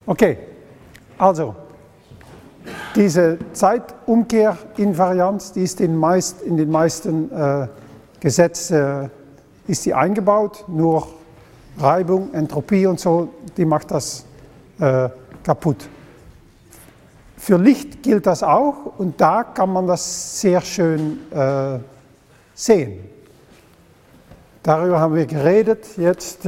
Okay, also diese Zeitumkehrinvarianz, die ist in den meisten Gesetzen ist die eingebaut, nur Reibung, Entropie und so, die macht das kaputt. Für Licht gilt das auch und da kann man das sehr schön sehen. Darüber haben wir geredet, jetzt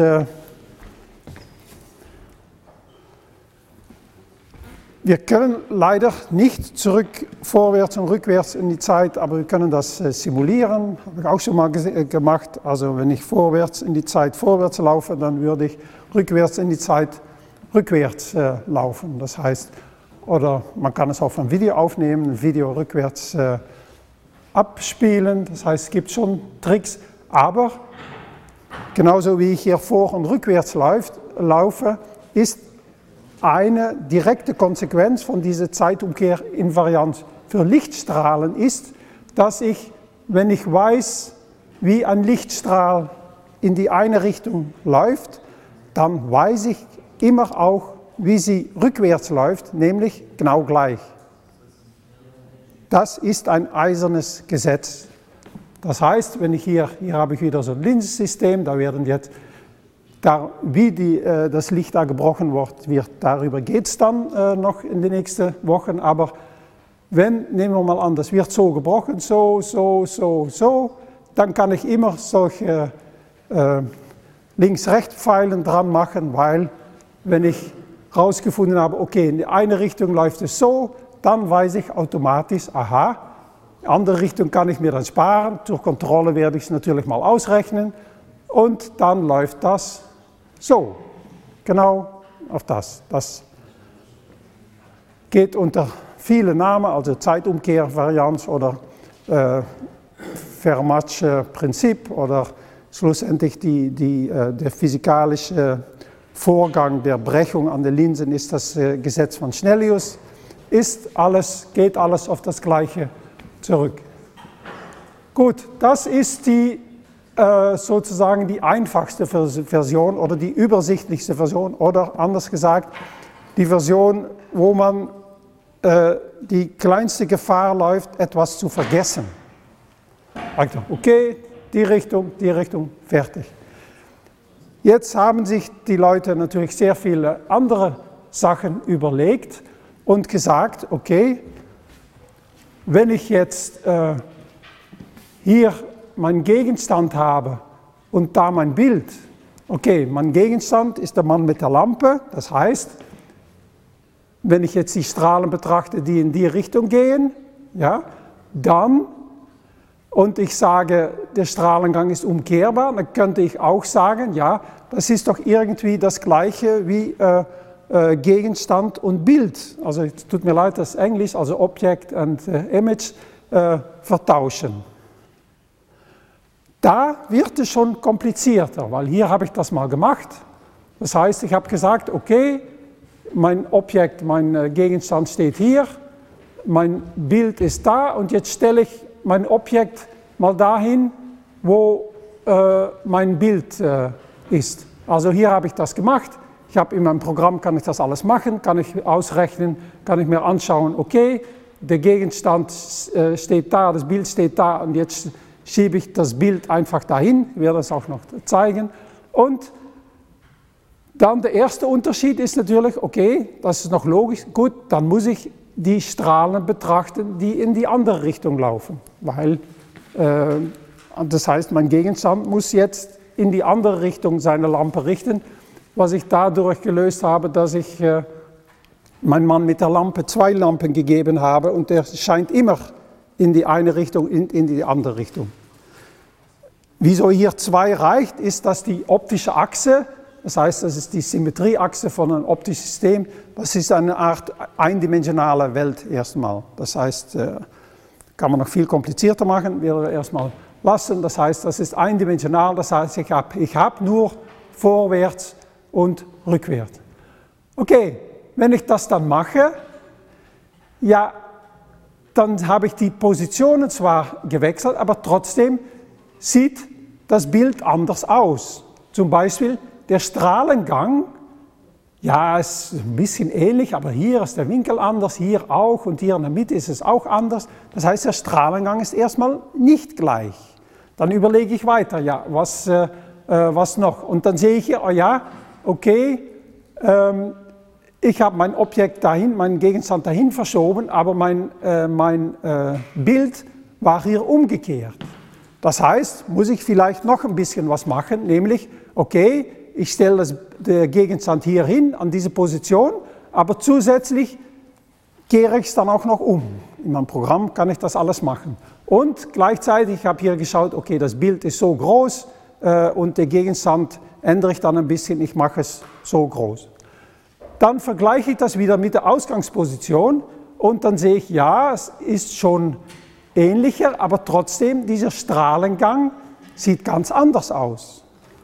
wir können leider nicht vorwärts und rückwärts in die Zeit, aber wir können das simulieren, habe ich auch schon mal gemacht. Also wenn ich vorwärts in die Zeit vorwärts laufe, dann würde ich rückwärts in die Zeit rückwärts laufen. Das heißt, oder man kann es auf ein Video aufnehmen, ein Video rückwärts abspielen. Das heißt, es gibt schon Tricks, aber genauso wie ich hier vor- und rückwärts laufe, ist eine direkte Konsequenz von dieser Zeitumkehrinvarianz für Lichtstrahlen ist, dass ich, wenn ich weiß, wie ein Lichtstrahl in die eine Richtung läuft, dann weiß ich immer auch, wie sie rückwärts läuft, nämlich genau gleich. Das ist ein eisernes Gesetz. Das heißt, wenn ich hier habe ich wieder so ein Linsensystem, da werden jetzt wie das Licht da gebrochen wird, darüber geht es dann noch in den nächsten Wochen. Aber nehmen wir mal an, das wird so gebrochen, so, dann kann ich immer solche Links-Rechts-Pfeilen dran machen, weil wenn ich herausgefunden habe, okay, in die eine Richtung läuft es so, dann weiß ich automatisch, aha, in die andere Richtung kann ich mir dann sparen. Zur Kontrolle werde ich es natürlich mal ausrechnen und dann läuft das so, genau auf das. Das geht unter viele Namen, also Zeitumkehrvarianz oder Fermatsche Prinzip oder schlussendlich der physikalische Vorgang der Brechung an den Linsen ist das Gesetz von Snellius, geht alles auf das Gleiche zurück. Gut, das ist sozusagen die einfachste Version oder die übersichtlichste Version oder anders gesagt, die Version, wo man die kleinste Gefahr läuft, etwas zu vergessen. Okay, die Richtung, fertig. Jetzt haben sich die Leute natürlich sehr viele andere Sachen überlegt und gesagt, okay, wenn ich jetzt hier meinen Gegenstand habe und da mein Bild, okay, mein Gegenstand ist der Mann mit der Lampe, das heißt, wenn ich jetzt die Strahlen betrachte, die in die Richtung gehen, ja, dann, und ich sage, der Strahlengang ist umkehrbar, dann könnte ich auch sagen, ja, das ist doch irgendwie das Gleiche wie Gegenstand und Bild. Also es tut mir leid, das Englisch, also Object und Image, vertauschen. Da wird es schon komplizierter, weil hier habe ich das mal gemacht. Das heißt, ich habe gesagt, okay, mein Objekt, mein Gegenstand steht hier, mein Bild ist da und jetzt stelle ich mein Objekt mal dahin, wo mein Bild ist. Also hier habe ich das gemacht. Ich habe in meinem Programm, kann ich das alles machen, kann ich ausrechnen, kann ich mir anschauen, okay, der Gegenstand steht da, das Bild steht da und jetzt schiebe ich das Bild einfach dahin, ich werde das auch noch zeigen. Und dann der erste Unterschied ist natürlich, okay, das ist noch logisch, gut, dann muss ich die Strahlen betrachten, die in die andere Richtung laufen. Weil, das heißt, mein Gegenstand muss jetzt in die andere Richtung seine Lampe richten, was ich dadurch gelöst habe, dass ich meinem Mann mit der Lampe 2 Lampen gegeben habe und der scheint immer in die eine Richtung, in die andere Richtung. Wieso hier 2 reicht, ist, dass die optische Achse, das heißt, das ist die Symmetrieachse von einem optischen System, das ist eine Art eindimensionale Welt erstmal. Das heißt, kann man noch viel komplizierter machen, wir erstmal lassen. Das heißt, das ist eindimensional, das heißt, ich habe nur vorwärts und rückwärts. Okay, wenn ich das dann mache, ja, dann habe ich die Positionen zwar gewechselt, aber trotzdem sieht das Bild anders aus. Zum Beispiel der Strahlengang Ja, es ist ein bisschen ähnlich, aber hier ist der Winkel anders, hier auch und hier in der Mitte ist es auch anders. Das heißt, der Strahlengang ist erstmal nicht gleich. Dann überlege ich weiter, ja, was noch? Und dann sehe ich hier, oh ja, okay, ich habe mein Objekt dahin, meinen Gegenstand dahin verschoben, aber mein Bild war hier umgekehrt. Das heißt, muss ich vielleicht noch ein bisschen was machen, nämlich, okay, ich stelle den Gegenstand hier hin, an diese Position, aber zusätzlich kehre ich es dann auch noch um. In meinem Programm kann ich das alles machen. Und gleichzeitig habe ich hier geschaut, okay, das Bild ist so groß und den Gegenstand ändere ich dann ein bisschen, ich mache es so groß. Dann vergleiche ich das wieder mit der Ausgangsposition und dann sehe ich, ja, es ist schon ähnlicher, aber trotzdem, dieser Strahlengang sieht ganz anders aus.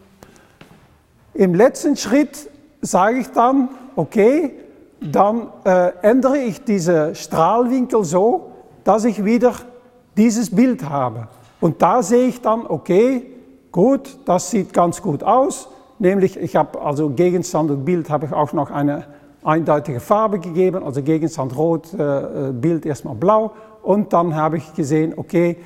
Im letzten Schritt sage ich dann, okay, dann ändere ich diesen Strahlwinkel so, dass ich wieder dieses Bild habe. Und da sehe ich dann, okay, gut, das sieht ganz gut aus, nämlich ich habe also Gegenstand und Bild habe ich auch noch eine eindeutige Farbe gegeben, also Gegenstand rot, Bild erstmal blau und dann habe ich gesehen, okay,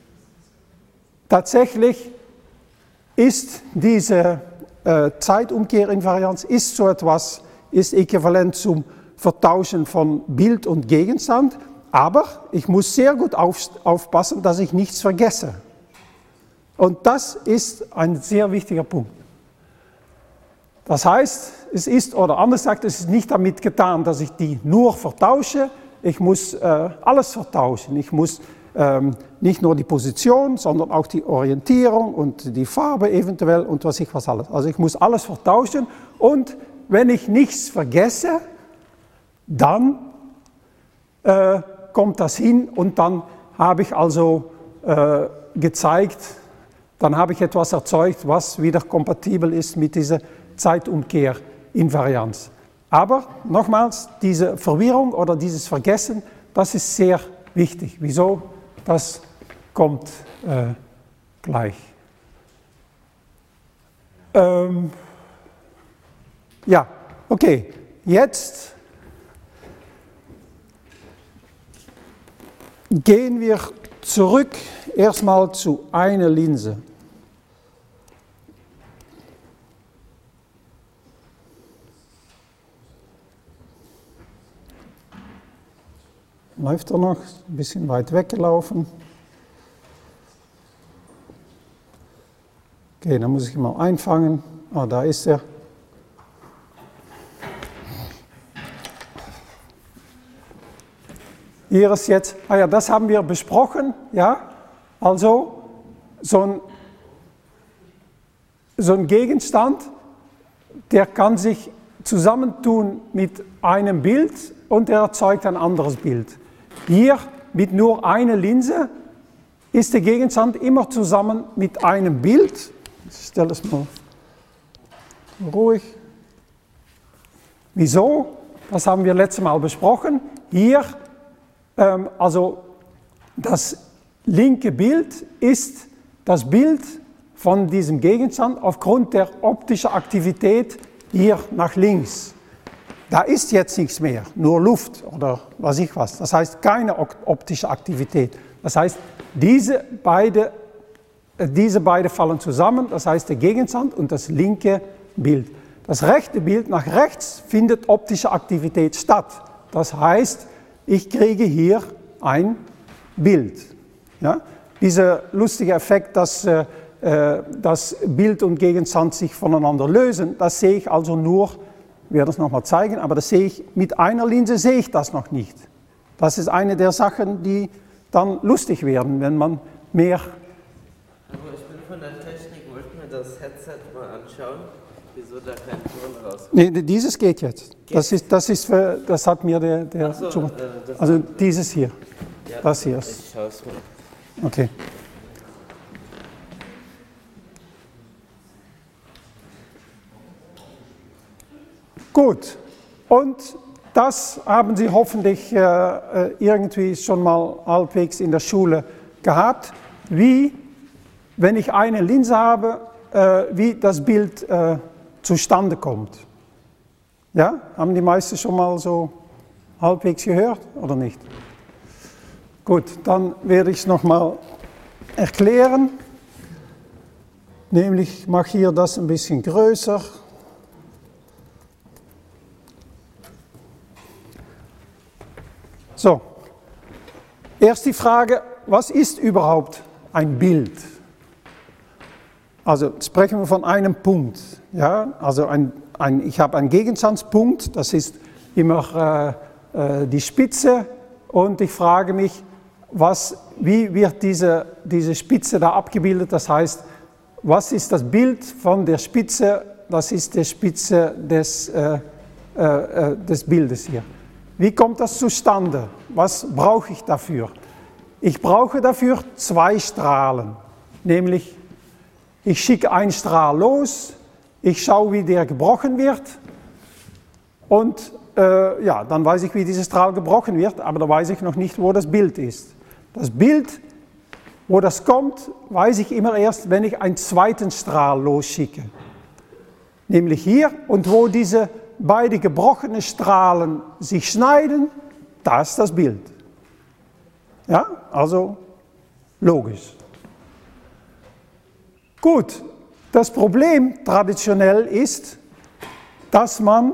tatsächlich ist diese Zeitumkehrinvarianz ist so etwas, ist äquivalent zum Vertauschen von Bild und Gegenstand, aber ich muss sehr gut aufpassen, dass ich nichts vergesse. Und das ist ein sehr wichtiger Punkt. Das heißt, es ist, oder anders gesagt, es ist nicht damit getan, dass ich die nur vertausche, ich muss alles vertauschen, ich muss nicht nur die Position, sondern auch die Orientierung und die Farbe eventuell und was alles. Also ich muss alles vertauschen und wenn ich nichts vergesse, dann kommt das hin und dann habe ich also gezeigt, dann habe ich etwas erzeugt, was wieder kompatibel ist mit dieser Zeitumkehrinvarianz. Aber nochmals, diese Verwirrung oder dieses Vergessen, das ist sehr wichtig. Wieso? Das kommt gleich. Ja, okay. Jetzt gehen wir zurück erstmal zu einer Linse. Läuft er noch? Ein bisschen weit weggelaufen. Okay, dann muss ich ihn mal einfangen. Ah, da ist er. Hier ist jetzt, ah ja, das haben wir besprochen, ja. Also, so ein Gegenstand, der kann sich zusammentun mit einem Bild und er erzeugt ein anderes Bild. Hier mit nur einer Linse ist der Gegenstand immer zusammen mit einem Bild. Ich stelle es mal ruhig. Wieso? Das haben wir letztes Mal besprochen. Hier, also das linke Bild ist das Bild von diesem Gegenstand aufgrund der optischen Aktivität hier nach links. Da ist jetzt nichts mehr, nur Luft oder was ich was. Das heißt keine optische Aktivität. Das heißt, diese beide fallen zusammen, das heißt der Gegenstand und das linke Bild. Das rechte Bild nach rechts findet optische Aktivität statt. Das heißt, ich kriege hier ein Bild. Ja? Dieser lustige Effekt, dass das Bild und Gegenstand sich voneinander lösen, das sehe ich also nur, ich werde es nochmal zeigen, aber das sehe ich, mit einer Linse sehe ich das noch nicht. Das ist eine der Sachen, die dann lustig werden, wenn man mehr... Aber ich bin von der Technik, wollte mir das Headset mal anschauen, wieso da kein Ton rauskommt. Nee, dieses geht jetzt. Das hat mir der so, also dieses hier, ja, das hier. Ich schaue es mal. Okay. Gut, und das haben Sie hoffentlich irgendwie schon mal halbwegs in der Schule gehabt, wie, wenn ich eine Linse habe, wie das Bild zustande kommt. Ja, haben die meisten schon mal so halbwegs gehört oder nicht? Gut, dann werde ich es nochmal erklären. Nämlich, ich mache hier das ein bisschen größer. So, erst die Frage, was ist überhaupt ein Bild? Also sprechen wir von einem Punkt. Ja? Also ich habe einen Gegenstandspunkt, das ist immer die Spitze, und ich frage mich, wie wird diese Spitze da abgebildet? Das heißt, was ist das Bild von der Spitze? Das ist die Spitze des Bildes hier. Wie kommt das zustande? Was brauche ich dafür? Ich brauche dafür zwei Strahlen, nämlich ich schicke einen Strahl los, ich schaue, wie der gebrochen wird, und ja, dann weiß ich, wie dieser Strahl gebrochen wird, aber da weiß ich noch nicht, wo das Bild ist. Das Bild, wo das kommt, weiß ich immer erst, wenn ich einen zweiten Strahl losschicke. Nämlich hier, und wo diese beiden gebrochenen Strahlen sich schneiden, da ist das Bild. Ja, also logisch. Gut, das Problem traditionell ist, dass man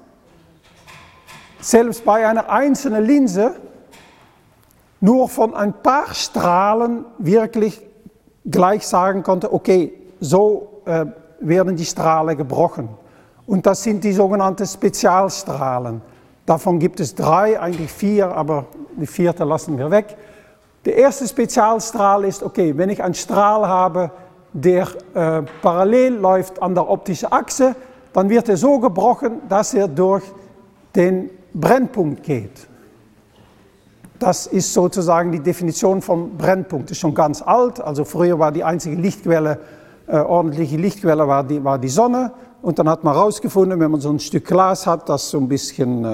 selbst bei einer einzelnen Linse nur von ein paar Strahlen wirklich gleich sagen konnte, okay, so werden die Strahlen gebrochen. Und das sind die sogenannten Spezialstrahlen. Davon gibt es 3, eigentlich 4, aber die 4. lassen wir weg. Der erste Spezialstrahl ist, okay, wenn ich einen Strahl habe, der parallel läuft an der optischen Achse, dann wird er so gebrochen, dass er durch den Brennpunkt geht. Das ist sozusagen die Definition von Brennpunkt. Das ist schon ganz alt, also früher war die einzige Lichtquelle, ordentliche Lichtquelle war die Sonne, und dann hat man herausgefunden, wenn man so ein Stück Glas hat, das so ein bisschen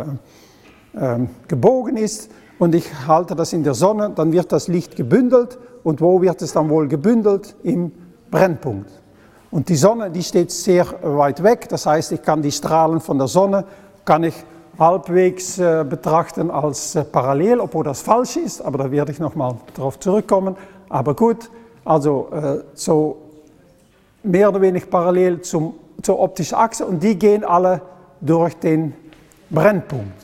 gebogen ist, und ich halte das in der Sonne, dann wird das Licht gebündelt, und wo wird es dann wohl gebündelt? Im Brennpunkt. Und die Sonne, die steht sehr weit weg, das heißt, ich kann die Strahlen von der Sonne, kann ich halbwegs betrachten als parallel, obwohl das falsch ist, aber da werde ich nochmal darauf zurückkommen. Aber gut, also so mehr oder weniger parallel zur optischen Achse, und die gehen alle durch den Brennpunkt.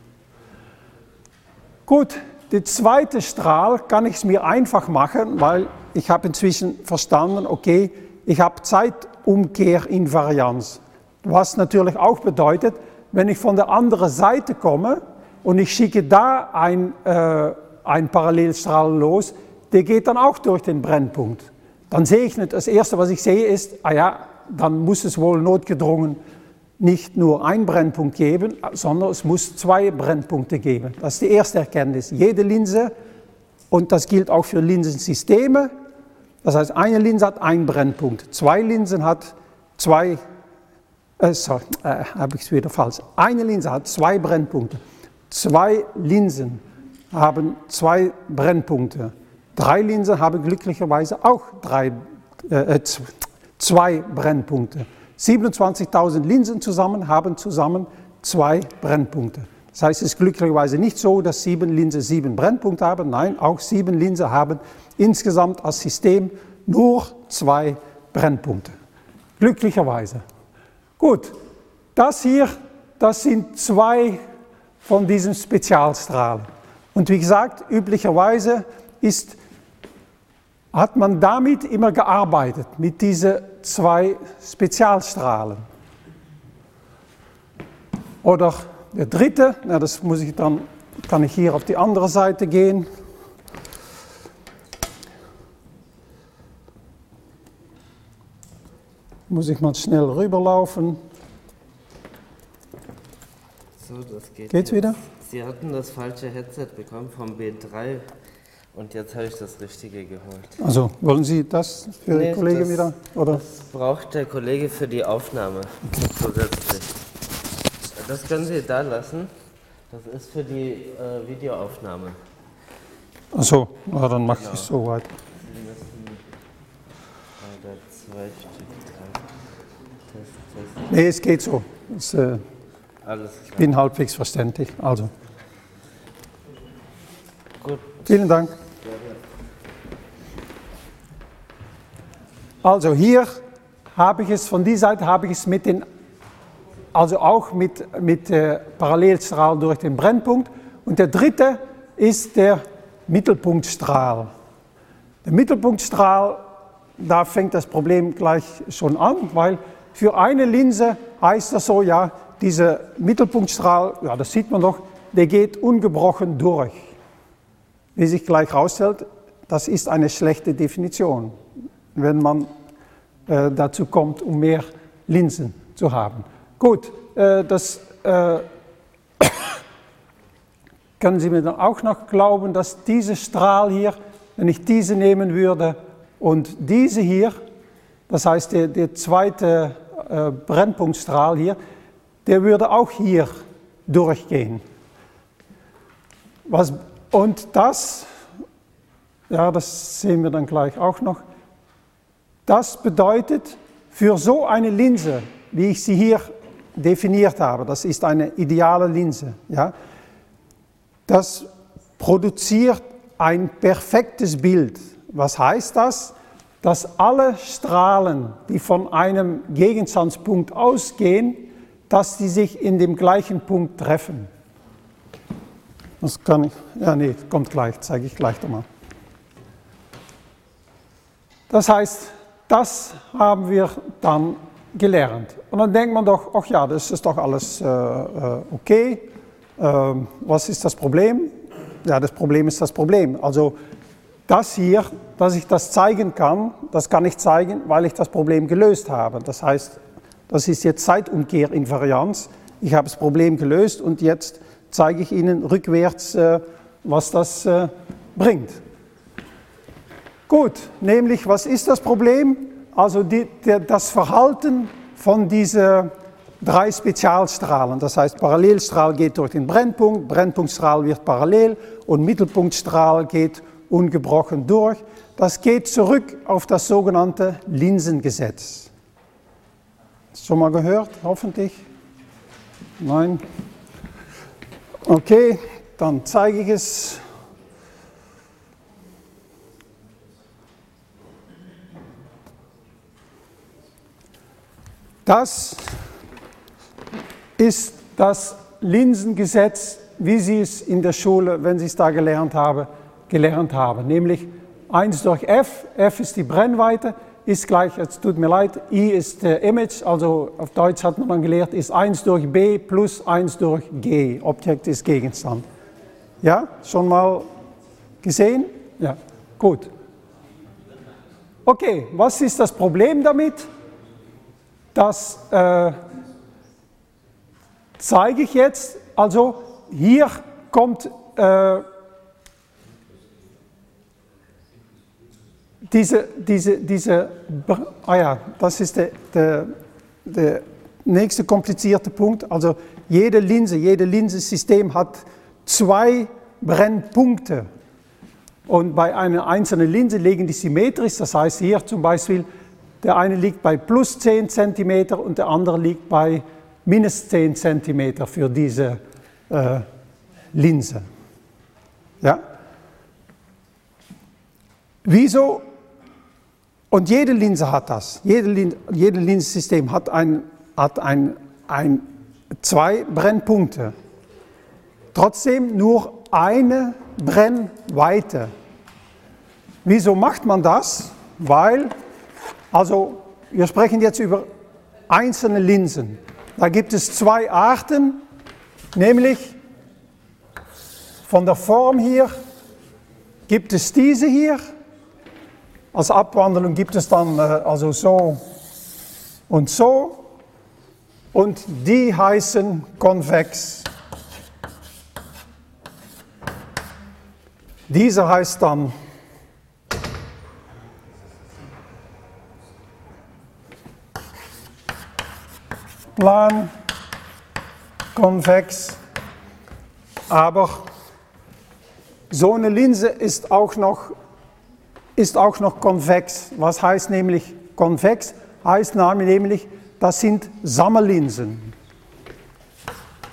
Gut, der zweite Strahl kann ich es mir einfach machen, weil ich habe inzwischen verstanden, okay, ich habe Zeitumkehrinvarianz, was natürlich auch bedeutet, wenn ich von der anderen Seite komme und ich schicke da einen Parallelstrahl los, der geht dann auch durch den Brennpunkt. Dann sehe ich nicht, das Erste, was ich sehe, ist, ah ja, dann muss es wohl notgedrungen nicht nur einen Brennpunkt geben, sondern es muss 2 Brennpunkte geben. Das ist die erste Erkenntnis. Jede Linse, und das gilt auch für Linsensysteme, das heißt, eine Linse hat einen Brennpunkt, 2 Linsen hat 2, habe ich es wieder falsch. Eine Linse hat 2 Brennpunkte, 2 Linsen haben 2 Brennpunkte, 3 Linsen haben glücklicherweise auch 2 Brennpunkte. 27.000 Linsen haben zusammen 2 Brennpunkte. Das heißt, es ist glücklicherweise nicht so, dass 7 Linsen 7 Brennpunkte haben. Nein, auch 7 Linsen haben insgesamt als System nur 2 Brennpunkte. Glücklicherweise. Gut, das hier, das sind 2 von diesen Spezialstrahlen. Und wie gesagt, üblicherweise hat man damit immer gearbeitet, mit diesen 2 Spezialstrahlen. Oder der dritte, na, das muss ich dann, kann ich hier auf die andere Seite gehen. Muss ich mal schnell rüberlaufen. So, das geht. Geht's wieder? Sie hatten das falsche Headset bekommen vom B3 und jetzt habe ich das richtige geholt. Also, wollen Sie das für den Kollegen wieder? Oder? Das braucht der Kollege für die Aufnahme zusätzlich. Das können Sie da lassen. Das ist für die Videoaufnahme. Achso, na, dann mache ich es so weit. Sie müssen da 2 Stück dran. Test. Nee, es geht so. Es Alles klar. Ich bin halbwegs verständlich. Also. Gut. Vielen Dank. Also hier habe ich es, von dieser Seite habe ich es mit den, also auch mit Parallelstrahl durch den Brennpunkt. Und der dritte ist der Mittelpunktstrahl. Der Mittelpunktstrahl, da fängt das Problem gleich schon an, weil für eine Linse heißt das so, ja, dieser Mittelpunktstrahl, ja, das sieht man doch, der geht ungebrochen durch. Wie sich gleich herausstellt, das ist eine schlechte Definition, wenn man dazu kommt, um mehr Linsen zu haben. Gut, das können Sie mir dann auch noch glauben, dass diese Strahl hier, wenn ich diese nehmen würde und diese hier, das heißt der zweite Brennpunktstrahl hier, der würde auch hier durchgehen. Und das, ja, das sehen wir dann gleich auch noch, das bedeutet für so eine Linse, wie ich sie hier definiert habe, das ist eine ideale Linse, ja, das produziert ein perfektes Bild. Was heißt das? Dass alle Strahlen, die von einem Gegenstandspunkt ausgehen, dass sie sich in dem gleichen Punkt treffen. Das kann ich, ja nee, kommt gleich, zeige ich gleich nochmal. Das heißt, das haben wir dann gelernt. Und dann denkt man doch, ach ja, das ist doch alles okay. Was ist das Problem? Ja, das Problem ist das Problem. Also das hier, dass ich das zeigen kann, das kann ich zeigen, weil ich das Problem gelöst habe. Das heißt, das ist jetzt Zeitumkehrinvarianz. Ich habe das Problem gelöst und jetzt zeige ich Ihnen rückwärts, was das bringt. Gut, nämlich, was ist das Problem? Also das Verhalten von diesen drei Spezialstrahlen. Das heißt, Parallelstrahl geht durch den Brennpunkt, Brennpunktstrahl wird parallel und Mittelpunktstrahl geht ungebrochen durch. Das geht zurück auf das sogenannte Linsengesetz. Schon mal gehört, hoffentlich? Nein? Okay, dann zeige ich es. Das ist das Linsengesetz, wie Sie es in der Schule, wenn Sie es da gelernt haben, nämlich 1 durch f, f ist die Brennweite, ist gleich, es tut mir leid, I ist Image, also auf Deutsch hat man dann gelehrt, ist 1 durch b plus 1 durch g, Objekt ist Gegenstand. Ja, schon mal gesehen? Ja, gut. Okay, was ist das Problem damit? Das zeige ich jetzt, also hier kommt das ist der nächste komplizierte Punkt, also jede Linsensystem hat 2 Brennpunkte und bei einer einzelnen Linse liegen die symmetrisch, das heißt hier zum Beispiel, der eine liegt bei plus 10 cm und der andere liegt bei minus 10 cm für diese Linse. Ja? Wieso? Und jede Linse hat das. Jede Linsensystem hat 2 Brennpunkte. Trotzdem nur eine Brennweite. Wieso macht man das? Weil, also wir sprechen jetzt über einzelne Linsen. Da gibt es 2 Arten, nämlich von der Form hier gibt es diese hier. Als Abwandlung gibt es dann also so und so. Und die heißen konvex. Dieser heißt dann plan, konvex, aber so eine Linse ist auch noch konvex. Was heißt nämlich konvex? Heißt nämlich, das sind Sammellinsen.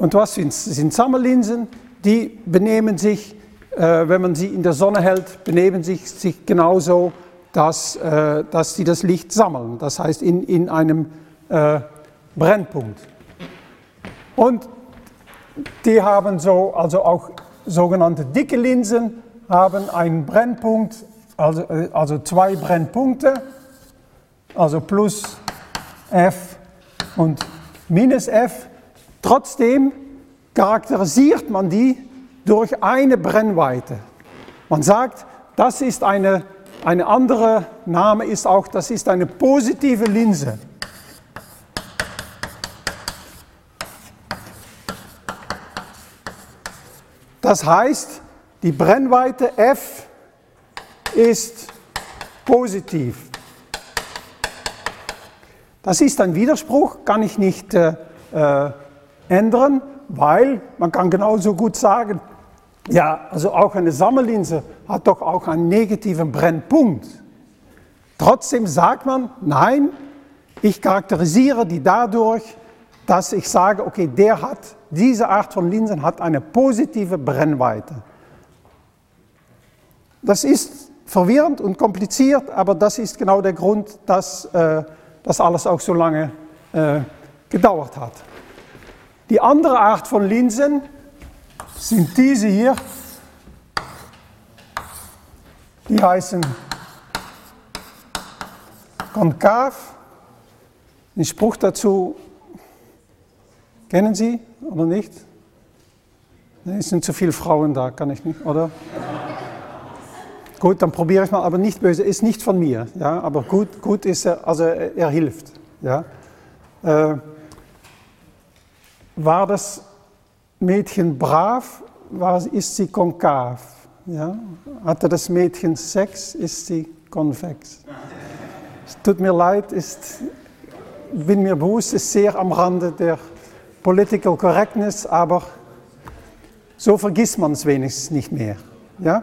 Und was sind Sammellinsen? Die benehmen sich, wenn man sie in der Sonne hält, benehmen sich genauso, dass sie das Licht sammeln. Das heißt in einem Brennpunkt. Und die haben also auch sogenannte dicke Linsen, haben einen Brennpunkt, also zwei Brennpunkte, also plus F und minus F. Trotzdem charakterisiert man die durch eine Brennweite. Man sagt, das ist eine andere Name ist auch, das ist eine positive Linse. Das heißt, die Brennweite F ist positiv. Das ist ein Widerspruch, kann ich nicht ändern, weil man kann genauso gut sagen, ja, also auch eine Sammellinse hat doch auch einen negativen Brennpunkt. Trotzdem sagt man, nein, ich charakterisiere die dadurch, dass ich sage, okay, diese Art von Linsen hat eine positive Brennweite. Das ist verwirrend und kompliziert, aber das ist genau der Grund, dass das alles auch so lange gedauert hat. Die andere Art von Linsen sind diese hier. Die heißen konkav. Den Spruch dazu kennen Sie oder nicht? Nee, es sind zu viele Frauen da, kann ich nicht, oder? Gut, dann probiere ich mal, aber nicht böse, ist nicht von mir, ja, aber gut ist er, also er hilft, ja. War das Mädchen brav, ist sie konkav, ja. Hatte das Mädchen Sex, ist sie konvex. Es tut mir leid, bin mir bewusst, ist sehr am Rande der Political Correctness, aber so vergisst man es wenigstens nicht mehr, ja.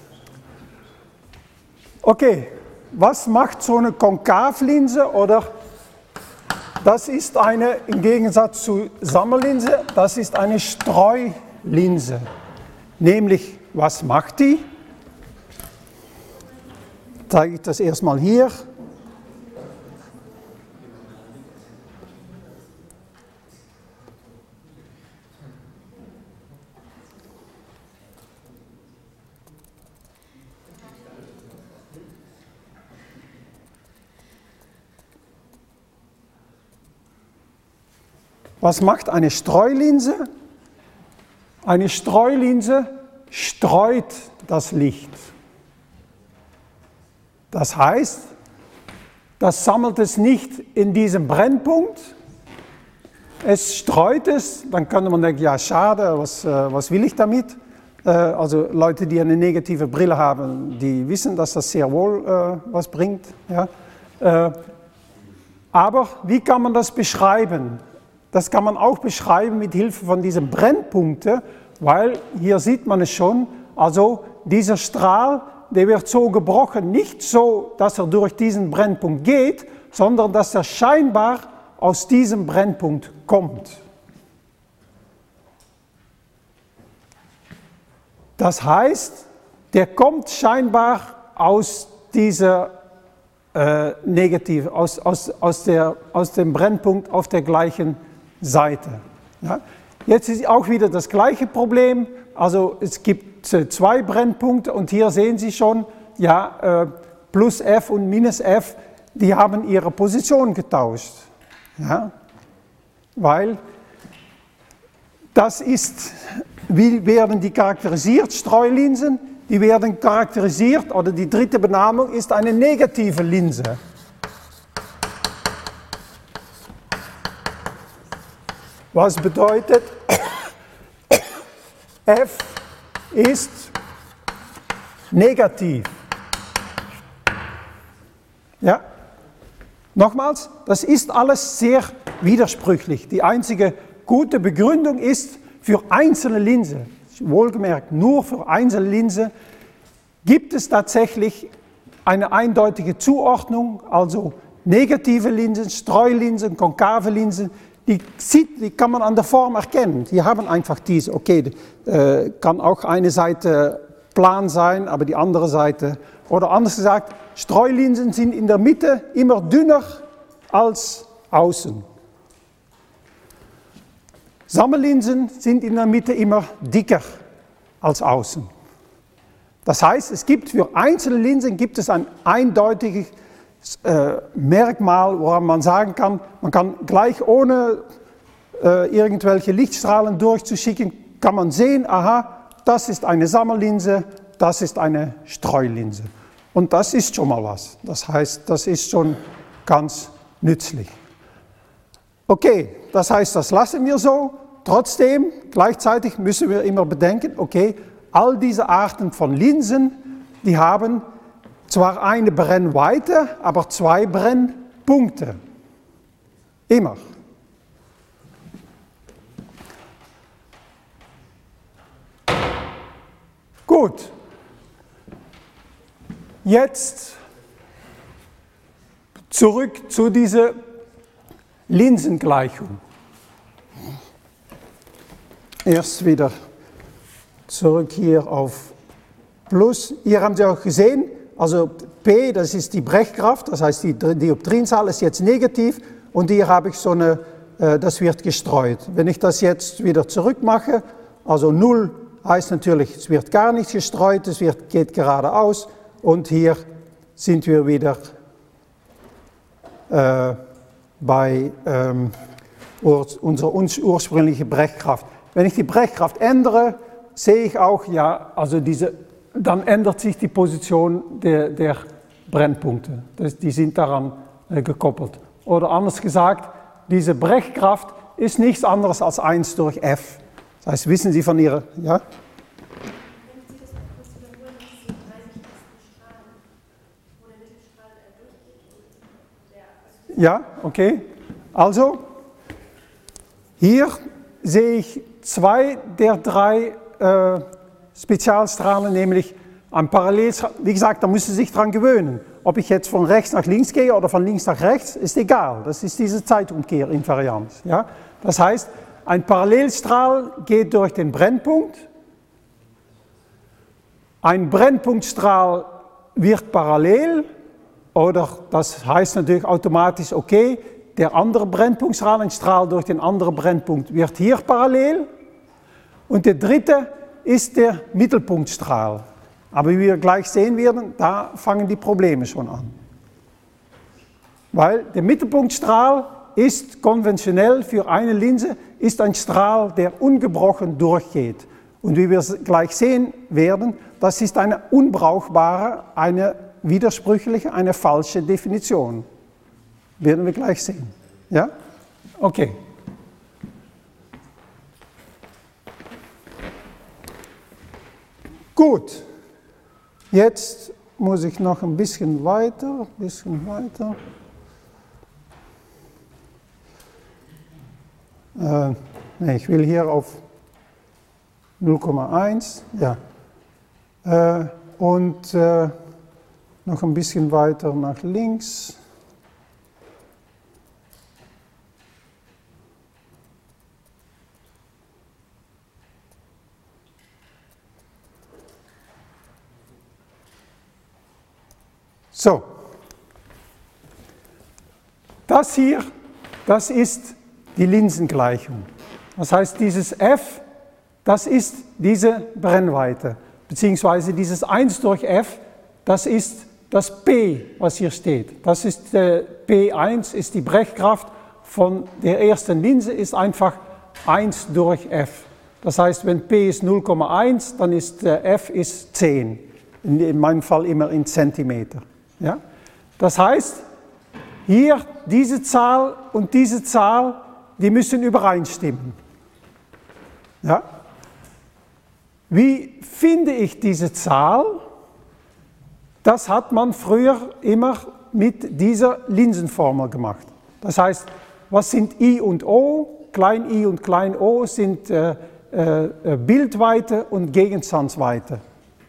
Okay, was macht so eine Konkavlinse, oder das ist im Gegensatz zu Sammellinse, das ist eine Streulinse. Nämlich, was macht die? Zeige ich das erstmal hier. Was macht eine Streulinse? Eine Streulinse streut das Licht. Das heißt, das sammelt es nicht in diesem Brennpunkt, es streut es, dann könnte man denken, ja schade, was will ich damit? Also Leute, die eine negative Brille haben, die wissen, dass das sehr wohl was bringt. Ja? Aber wie kann man das beschreiben? Das kann man auch beschreiben mit Hilfe von diesen Brennpunkten, weil hier sieht man es schon, also dieser Strahl, der wird so gebrochen, nicht so, dass er durch diesen Brennpunkt geht, sondern dass er scheinbar aus diesem Brennpunkt kommt. Das heißt, der kommt scheinbar aus dieser aus dem Brennpunkt auf der gleichen Seite. Ja. Jetzt ist auch wieder das gleiche Problem, also es gibt zwei Brennpunkte und hier sehen Sie schon, ja, plus F und minus F, die haben ihre Position getauscht. Ja. Weil das ist, wie werden die charakterisiert, Streulinsen? Die werden charakterisiert, oder die dritte Benamung ist eine negative Linse. Was bedeutet, F ist negativ. Ja? Nochmals, das ist alles sehr widersprüchlich. Die einzige gute Begründung ist, für einzelne Linsen, wohlgemerkt nur für einzelne Linsen, gibt es tatsächlich eine eindeutige Zuordnung, also negative Linsen, Streulinsen, konkave Linsen, die kann man an der Form erkennen. Die haben einfach diese, okay, kann auch eine Seite plan sein, aber die andere Seite, oder anders gesagt, Streulinsen sind in der Mitte immer dünner als außen. Sammellinsen sind in der Mitte immer dicker als außen. Das heißt, es gibt für einzelne Linsen ein eindeutiges Merkmal, woran man sagen kann, man kann gleich ohne irgendwelche Lichtstrahlen durchzuschicken, kann man sehen, aha, das ist eine Sammellinse, das ist eine Streulinse. Und das ist schon mal was. Das heißt, das ist schon ganz nützlich. Okay, das heißt, das lassen wir so. Trotzdem, gleichzeitig müssen wir immer bedenken, okay, all diese Arten von Linsen, die haben zwar eine Brennweite, aber zwei Brennpunkte. Immer. Gut. Jetzt zurück zu dieser Linsengleichung. Erst wieder zurück hier auf Plus. Hier haben Sie auch gesehen, also P, das ist die Brechkraft, das heißt die Dioptrienzahl ist jetzt negativ und hier habe ich so eine, das wird gestreut. Wenn ich das jetzt wieder zurück mache, also 0 heißt natürlich, es wird gar nicht gestreut, geht geradeaus und hier sind wir wieder bei unserer ursprünglichen Brechkraft. Wenn ich die Brechkraft ändere, sehe ich auch, ja, also dann ändert sich die Position der Brennpunkte. Die sind daran gekoppelt. Oder anders gesagt, diese Brechkraft ist nichts anderes als 1 durch F. Das heißt, wissen Sie von Ihrer, ja? Ja, okay. Also, hier sehe ich 2 der 3 Spezialstrahlen, nämlich ein Parallelstrahl. Wie gesagt, da müssen Sie sich dran gewöhnen. Ob ich jetzt von rechts nach links gehe oder von links nach rechts, ist egal. Das ist diese Zeitumkehrinvarianz. Ja? Das heißt, ein Parallelstrahl geht durch den Brennpunkt. Ein Brennpunktstrahl wird parallel, oder das heißt natürlich automatisch, okay, der andere Brennpunktstrahl, ein Strahl durch den anderen Brennpunkt, wird hier parallel. Und der dritte ist der Mittelpunktstrahl. Aber wie wir gleich sehen werden, da fangen die Probleme schon an. Weil der Mittelpunktstrahl ist konventionell für eine Linse, ist ein Strahl, der ungebrochen durchgeht. Und wie wir gleich sehen werden, das ist eine unbrauchbare, eine widersprüchliche, eine falsche Definition. Werden wir gleich sehen. Ja? Okay. Gut. Jetzt muss ich noch ein bisschen weiter. Nee, ich will hier auf 0,1. Ja. Und noch ein bisschen weiter nach links. So, das hier, das ist die Linsengleichung. Das heißt, dieses F, das ist diese Brennweite, beziehungsweise dieses 1 durch F, das ist das P, was hier steht. Das ist P1, ist die Brechkraft von der ersten Linse, ist einfach 1 durch F. Das heißt, wenn P ist 0,1, dann ist F ist 10. In meinem Fall immer in Zentimeter. Ja? Das heißt, hier diese Zahl und diese Zahl, die müssen übereinstimmen. Ja? Wie finde ich diese Zahl? Das hat man früher immer mit dieser Linsenformel gemacht. Das heißt, was sind I und O? Klein i und klein o sind Bildweite und Gegenstandsweite.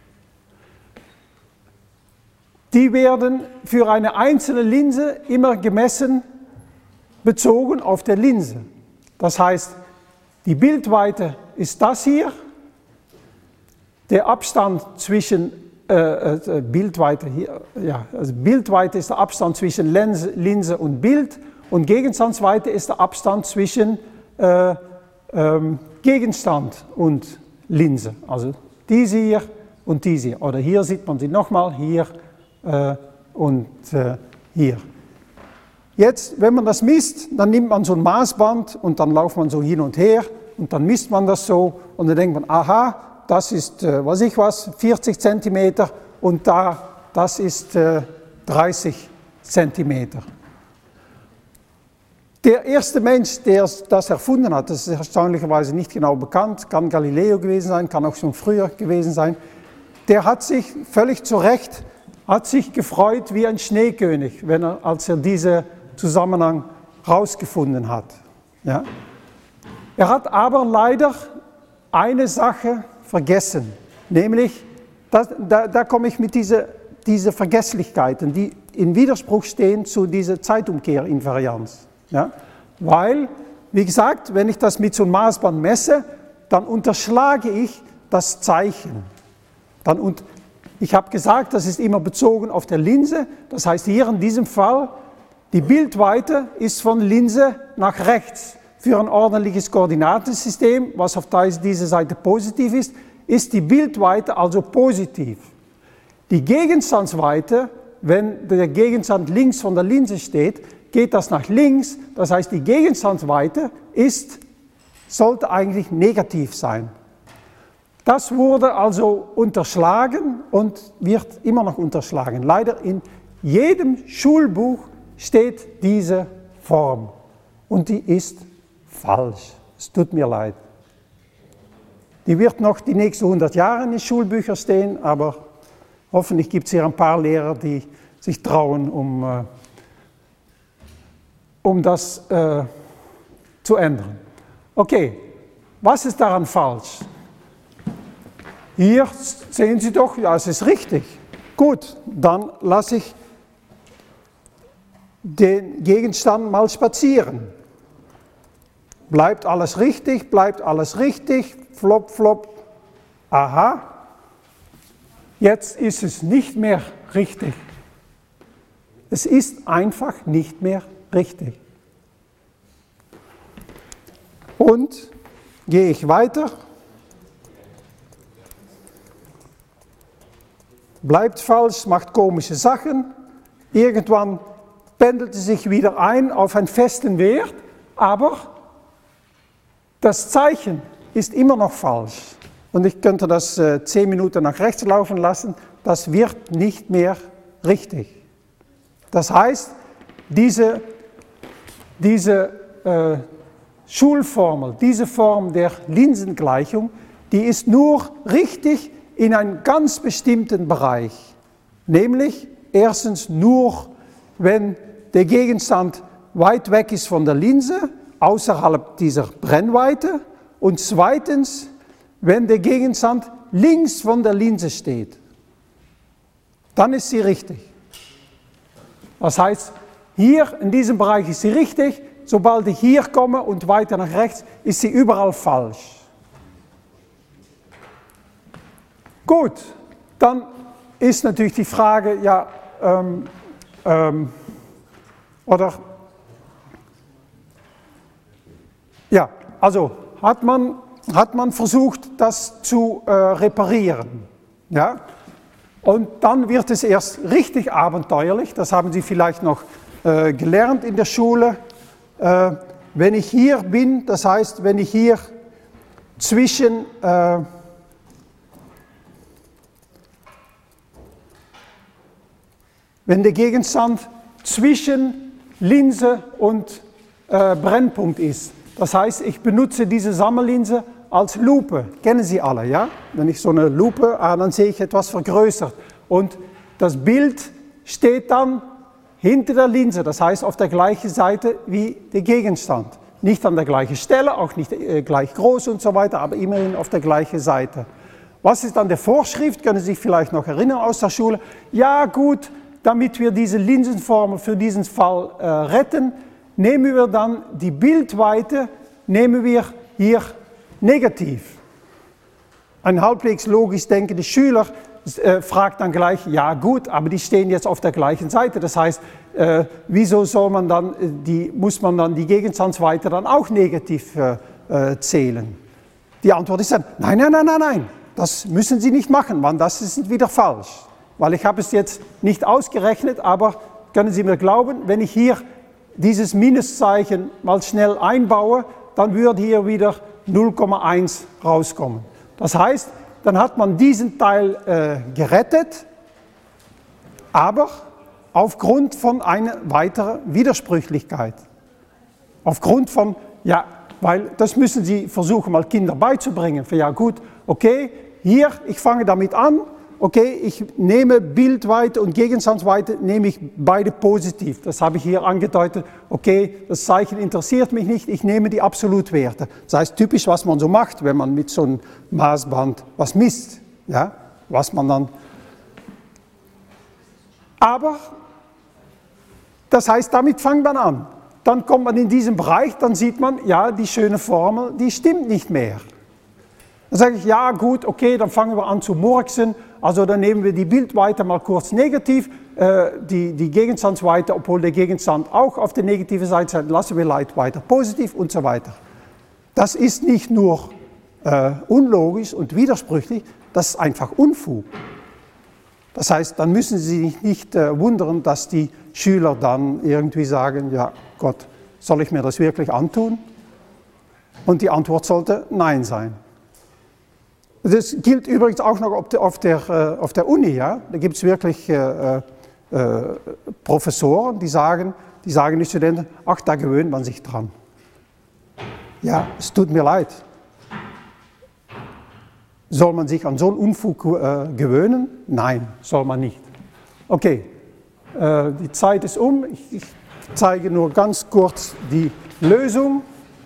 Die werden für eine einzelne Linse immer gemessen, bezogen auf der Linse. Das heißt, die Bildweite ist das hier. Der Abstand zwischen Bildweite hier, ja, also Bildweite ist der Abstand zwischen Linse und Bild und Gegenstandsweite ist der Abstand zwischen Gegenstand und Linse. Also diese hier und diese hier. Oder hier sieht man sie nochmal, hier und hier. Jetzt, wenn man das misst, dann nimmt man so ein Maßband und dann läuft man so hin und her und dann misst man das so und dann denkt man, aha, das ist, 40 cm und das ist 30 cm. Der erste Mensch, der das erfunden hat, das ist erstaunlicherweise nicht genau bekannt, kann Galileo gewesen sein, kann auch schon früher gewesen sein, der hat sich völlig zu Recht gefreut wie ein Schneekönig, als er diesen Zusammenhang herausgefunden hat. Ja? Er hat aber leider eine Sache vergessen, nämlich, da komme ich mit diese Vergesslichkeiten, die in Widerspruch stehen zu dieser Zeitumkehrinvarianz. Ja? Weil, wie gesagt, wenn ich das mit so einem Maßband messe, dann unterschlage ich das Zeichen. Ich habe gesagt, das ist immer bezogen auf der Linse, das heißt hier in diesem Fall, die Bildweite ist von Linse nach rechts. Für ein ordentliches Koordinatensystem, was auf dieser Seite positiv ist die Bildweite also positiv. Die Gegenstandsweite, wenn der Gegenstand links von der Linse steht, geht das nach links, das heißt die Gegenstandsweite sollte eigentlich negativ sein. Das wurde also unterschlagen und wird immer noch unterschlagen. Leider in jedem Schulbuch steht diese Form und die ist falsch. Es tut mir leid. Die wird noch die nächsten 100 Jahre in den Schulbüchern stehen, aber hoffentlich gibt es hier ein paar Lehrer, die sich trauen, um das zu ändern. Okay, was ist daran falsch? Hier sehen Sie doch, ja, es ist richtig. Gut, dann lasse ich den Gegenstand mal spazieren. Bleibt alles richtig, flop, flop. Aha, jetzt ist es nicht mehr richtig. Es ist einfach nicht mehr richtig. Und gehe ich weiter. Bleibt falsch, macht komische Sachen. Irgendwann pendelt es sich wieder ein auf einen festen Wert, aber das Zeichen ist immer noch falsch. Und ich könnte das 10 Minuten nach rechts laufen lassen, das wird nicht mehr richtig. Das heißt, diese Schulformel, diese Form der Linsengleichung, die ist nur richtig in einem ganz bestimmten Bereich. Nämlich erstens nur, wenn der Gegenstand weit weg ist von der Linse, außerhalb dieser Brennweite. Und zweitens, wenn der Gegenstand links von der Linse steht. Dann ist sie richtig. Das heißt, hier in diesem Bereich ist sie richtig, sobald ich hier komme und weiter nach rechts, ist sie überall falsch. Gut, dann ist natürlich die Frage, ja, also hat man versucht, das zu reparieren. Ja? Und dann wird es erst richtig abenteuerlich, das haben Sie vielleicht noch gelernt in der Schule. Wenn ich hier bin, das heißt, wenn ich hier zwischen wenn der Gegenstand zwischen Linse und Brennpunkt ist. Das heißt, ich benutze diese Sammellinse als Lupe. Kennen Sie alle, ja? Wenn ich so eine Lupe, dann sehe ich etwas vergrößert. Und das Bild steht dann hinter der Linse, das heißt auf der gleichen Seite wie der Gegenstand. Nicht an der gleichen Stelle, auch nicht gleich groß und so weiter, aber immerhin auf der gleichen Seite. Was ist dann der Vorschrift? Können Sie sich vielleicht noch erinnern aus der Schule? Ja gut, damit wir diese Linsenformel für diesen Fall retten, nehmen wir dann die Bildweite nehmen wir hier negativ. Ein halbwegs logisch denkender Schüler fragt dann gleich, ja gut, aber die stehen jetzt auf der gleichen Seite. Das heißt, wieso soll man dann muss man dann die Gegenstandsweite dann auch negativ zählen? Die Antwort ist dann, nein, das müssen Sie nicht machen, Mann, das ist wieder falsch. Weil ich habe es jetzt nicht ausgerechnet, aber können Sie mir glauben, wenn ich hier dieses Minuszeichen mal schnell einbaue, dann würde hier wieder 0,1 rauskommen. Das heißt, dann hat man diesen Teil gerettet, aber aufgrund von einer weiteren Widersprüchlichkeit. Aufgrund von, ja, weil das müssen Sie versuchen, mal Kindern beizubringen. Für, ja gut, okay, hier, ich fange damit an, okay, ich nehme Bildweite und Gegenstandsweite, nehme ich beide positiv. Das habe ich hier angedeutet, okay, das Zeichen interessiert mich nicht, ich nehme die Absolutwerte. Das heißt typisch, was man so macht, wenn man mit so einem Maßband was misst, ja, was man dann... Aber, das heißt, damit fängt man an. Dann kommt man in diesen Bereich, dann sieht man, ja, die schöne Formel, die stimmt nicht mehr. Dann sage ich, ja gut, okay, dann fangen wir an zu murksen. Also dann nehmen wir die Bildweite mal kurz negativ, die Gegenstandsweite, obwohl der Gegenstand auch auf der negativen Seite ist, lassen wir Leitweite positiv und so weiter. Das ist nicht nur unlogisch und widersprüchlich, das ist einfach Unfug. Das heißt, dann müssen Sie sich nicht wundern, dass die Schüler dann irgendwie sagen, ja Gott, soll ich mir das wirklich antun? Und die Antwort sollte Nein sein. Das gilt übrigens auch noch auf der Uni, ja? Da gibt es wirklich Professoren, die sagen den Studenten, ach, da gewöhnt man sich dran. Ja, es tut mir leid. Soll man sich an so einen Unfug gewöhnen? Nein, soll man nicht. Okay, die Zeit ist um. Ich zeige nur ganz kurz die Lösung.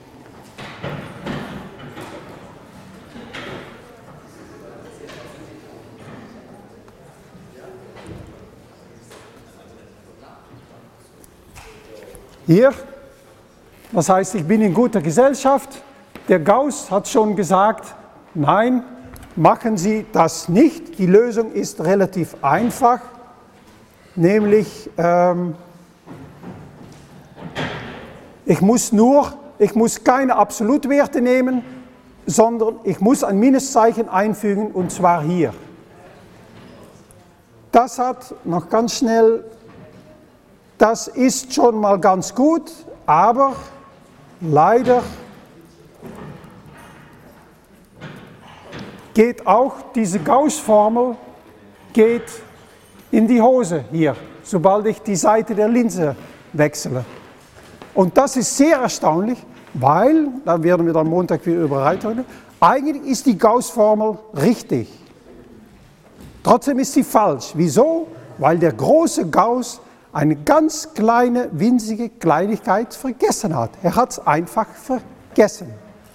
Hier, das heißt, ich bin in guter Gesellschaft. Der Gauss hat schon gesagt, nein, machen Sie das nicht. Die Lösung ist relativ einfach, nämlich ich muss keine Absolutwerte nehmen, sondern ich muss ein Minuszeichen einfügen und zwar hier. Das hat noch ganz schnell... Das ist schon mal ganz gut, aber leider geht auch diese Gauss-Formel in die Hose hier, sobald ich die Seite der Linse wechsle. Und das ist sehr erstaunlich, weil, da werden wir dann Montag wieder überreiten, eigentlich ist die Gauss-Formel richtig. Trotzdem ist sie falsch. Wieso? Weil der große Gauss eine ganz kleine, winzige Kleinigkeit vergessen hat. Er hat es einfach vergessen.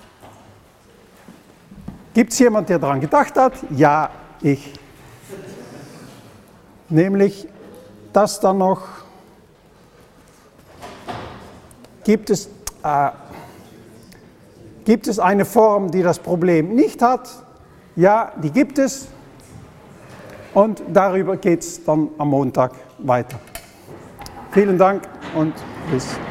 Gibt es jemanden, der daran gedacht hat? Ja, ich. Nämlich, dass dann noch, gibt es eine Form, die das Problem nicht hat? Ja, die gibt es. Und darüber geht es dann am Montag weiter. Vielen Dank und bis.